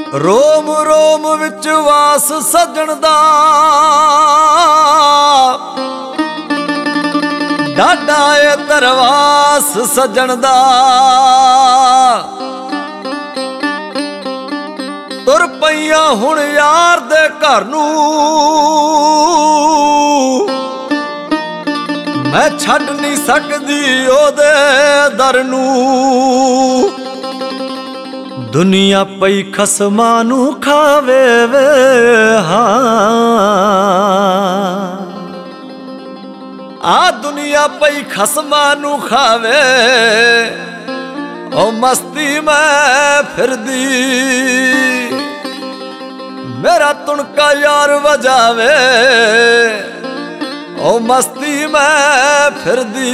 ਰੋਮ ਰੋਮ ਵਿੱਚ ਵਾਸ ਸੱਜਣ ਦਾ ਡਾਡਾ ਏ ਦਰਵਾਸ ਸੱਜਣ ਦਾ। ਤੁਰ ਪਈਆਂ ਹੁਣ ਯਾਰ ਦੇ ਘਰ ਨੂੰ ਮੈਂ ਛੱਡ ਨਹੀਂ ਸਕਦੀ ਉਹਦੇ ਦਰ ਨੂੰ। ਦੁਨੀਆ ਪਈ ਖਸਮਾਂ ਨੂੰ ਖਾਵੇ ਵੇ ਆ ਦੁਨੀਆ ਪਈ ਖਸਮਾਂ ਨੂੰ ਖਾਵੇ ਉਹ ਮਸਤੀ ਮੈਂ ਫਿਰਦੀ। ਮੇਰਾ ਤੁਣਕਾ ਯਾਰ ਵਜਾਵੇ ਉਹ ਮਸਤੀ ਮੈਂ ਫਿਰਦੀ।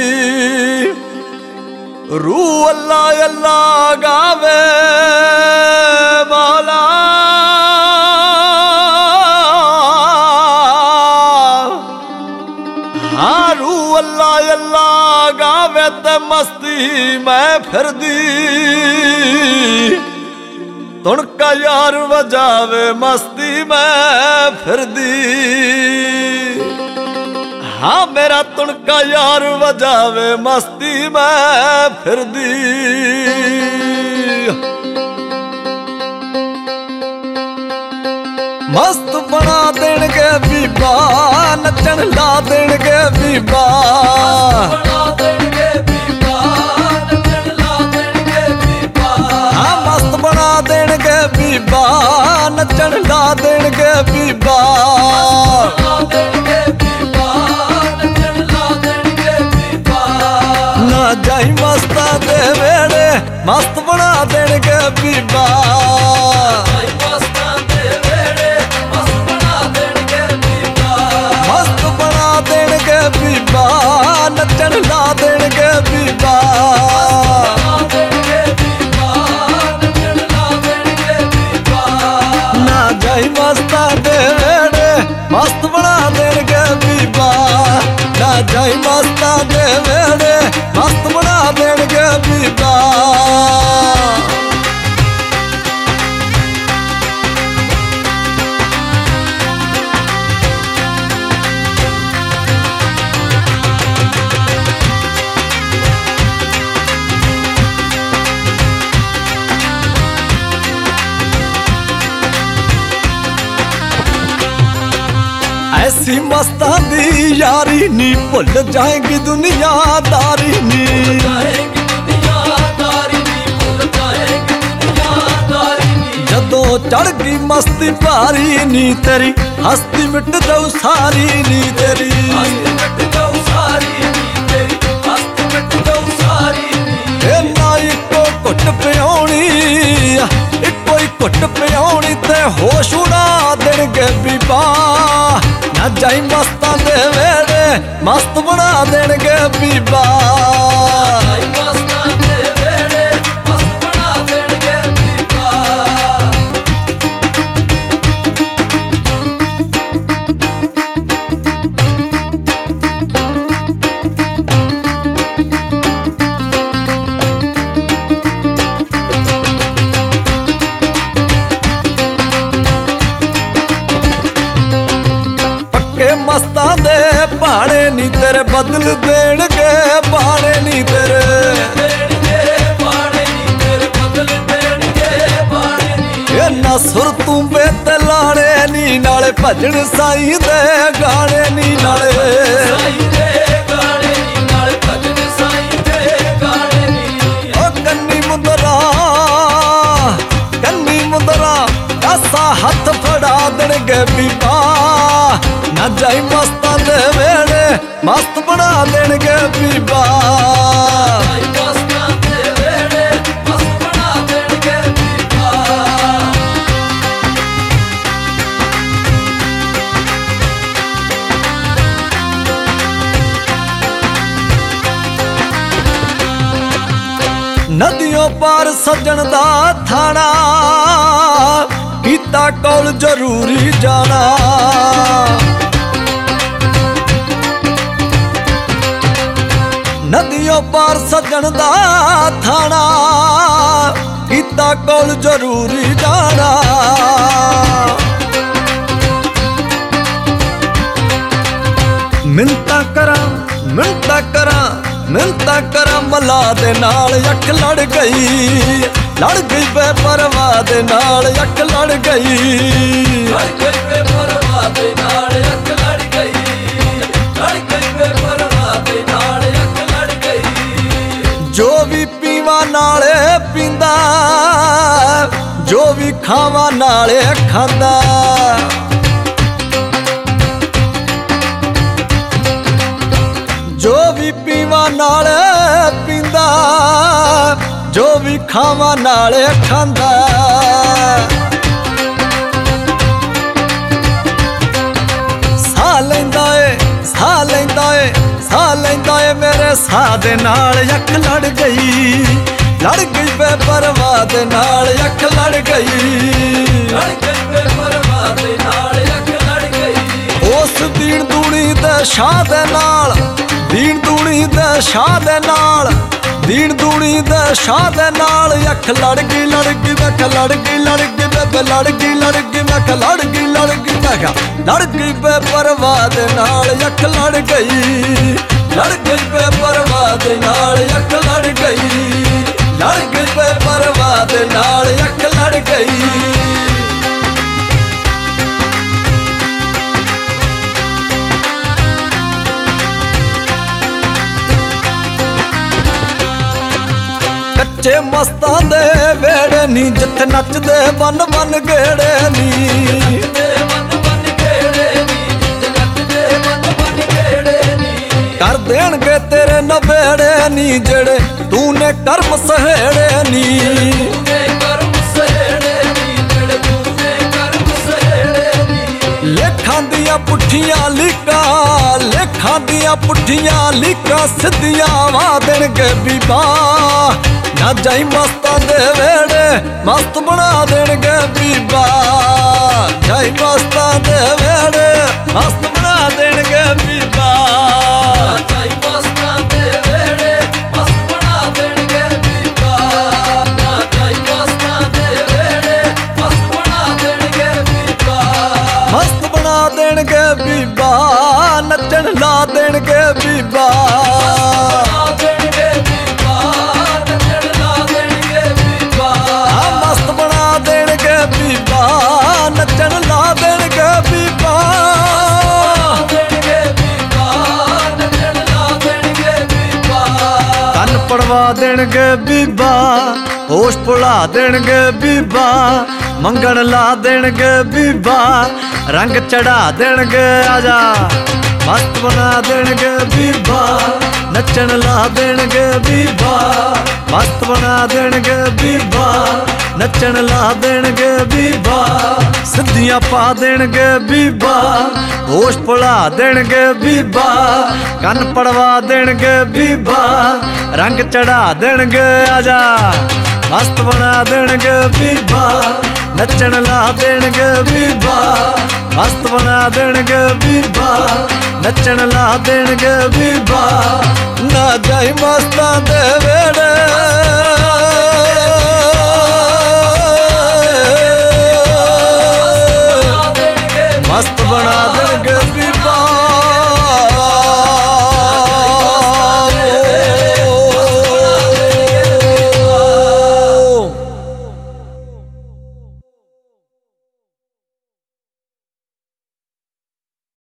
रूह अल्लाह अल्लाह गावे मौला हाँ रूह अल्लाह अल्लाह गावे ते मस्ती मैं फिरदी। तुणका यार वजावे मस्ती मैं फिरदी। हाँ मेरा तुणका यार वजावे मस्ती मैं फिरदी। मस्त बना देणगे बीबा नचन ला देणगे बीबा। हाँ मस्त बना देणगे बीबा नचन ला देणगे बीबा। जाई मस्ता दे वेड़े मस्त बना देणगे बीबा। मस्त बना देणगे बीबा नचन ला देणगे बीबा। ना जाई मस्ता दे वेड़े मस्त बना देणगे बीबा। ना जाई मस्ता दे वेड़े मस्त बना देणगे बीबा। ऐसी मस्तां दी यारी नी भुल जाएगी दुनियादारी नी। जदों चढ़ गई मस्ती पारी नी तेरी हस्ती मिट जाऊ सारी नी तेरी। ना इको घुट पियाउणी इको ही घुट पियाउणी ते होश उड़ा देणगे बीबा। ना जाई मस्तां दे वेड़े मस्त बना देणगे बीबा। मस्तां दे भाणे नी तेरे बदल देणगे भाणे नी तेरे। ना सुर तू बेत लाणे नी नाले भजन साईं दे गाने नी नाले। कन्नी मुंदरा कासा हथ फड़ा देणगे बीबा। ना जाई मस्तां दे वेड़े मस्त बना देणगे बीबा। नदियों पार सज्जन दा थाना कीता कौल जरूरी जाना। नदियों पार सज्जन दा थाना पिता कोल जरूरी जाना। मिन्नतां करां मिन्नतां करां मिन्नतां करां मला दे नाल अख लड़ गई बेपरवाह दे नाल अख लड़ गई बेपरवाह दे नाल अख लड़ गई बेपरवाह दे नाल अख लड़ गई। जो भी पीवा नाले पींदा जो भी खावा नाले खांदा जो भी पीवा नाले पींदा जो भी खावा नाले खांदा। साह लैंदा ए मेरे साह दे नाल अख लड़ गई बेपरवाह दे नाल अख लड़ गई बेपरवाह दे नाल अख लड़ गई। उस दीन दूनी दे शाह दे नाल दीन दूनी दे शाह दे नाल दीन दूनी दे शाह दे नाल अख लड़ गई मैं लड़ गई बेबे लड़ गई मैं लड़ गई बेपरवाह दे नाल अख लड़ गई बेपरवाह दे नाल अख लड़ गई बेपरवाह दे नाल अख लड़ गई। कच्चे मस्तां दे वेड़े नी जिथे नचदे बन बन गेड़े नी कर देणगे तेरे नवेड़े नी जेड़े तूने कर्म सहेड़े नी लेखां दियां पुठियां लीकां सिद्धियां वा देणगे बीबा। ना जाई मस्तां दे वेड़े मस्त बना देणगे बीबा जाई मस्तां दे वेड़े मस्त बना देणगे बीबा जाई मस्तां दे वेड़े मस्त बना देणगे बीबा जाई मस्तां दे वेड़े मस्त बना देणगे बीबा मस्त बना देणगे बीबा नचण ला देणगे बीबा नचण ला देणगे बीबा तन पड़वा देणगे बीबा होश भुला देणगे बीबा मंगण ला देणगे बीबा रंग चढ़ा देणगे आजा मस्त बना देणगे बीबा नचण ला देणगे बीबा मस्त बना देणगे बीबा नचण ला देणगे बीबा सिद्धियां पा देणगे बीबा होश भुला देणगे बीबा कन पड़वा देणगे बीबा रंग चढ़ा देणगे आजा मस्त बना देणगे बीबा नचण ला देणगे बीबा मस्त बना देणगे बीबा नचण ला देणगे बीबा। ना जाई मस्तां दे वेड़े